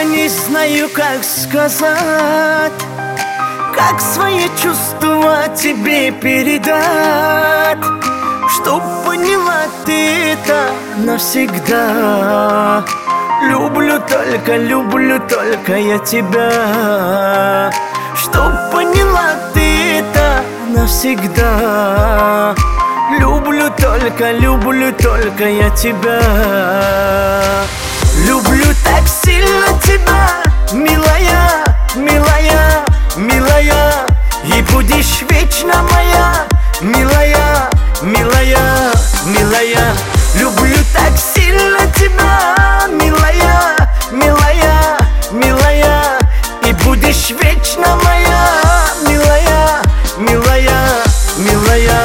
Я не знаю, как сказать, как свои чувства тебе передать, чтоб поняла ты это навсегда. Люблю только я тебя, чтоб поняла ты это навсегда. Люблю только я тебя. Люблю так сильно тебя, милая, милая, милая, и будешь вечно моя, милая, милая, милая. Люблю так сильно тебя, милая, милая, милая, и будешь вечно моя, милая, милая, милая.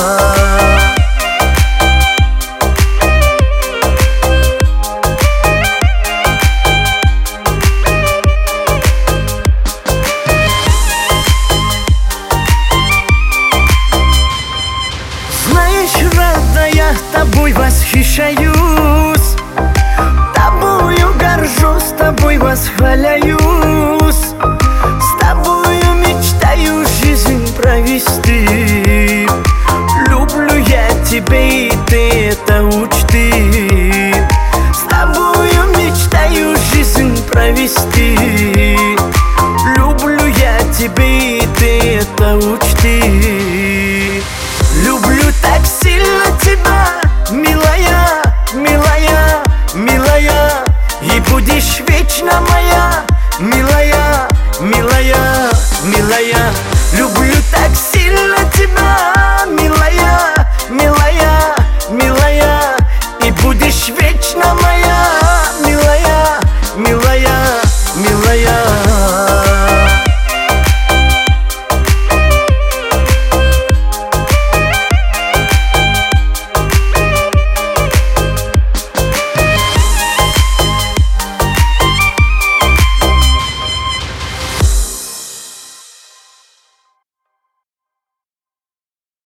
Я тобой восхищаюсь, тобою горжусь, тобой восхваляюсь, с тобою мечтаю жизнь провести. Люблю я тебя, и ты это учти. С тобою мечтаю жизнь провести. Люблю я тебя, и ты это учти. Люблю так сильно тебя, милая, милая, милая, и будешь вечно моя, милая.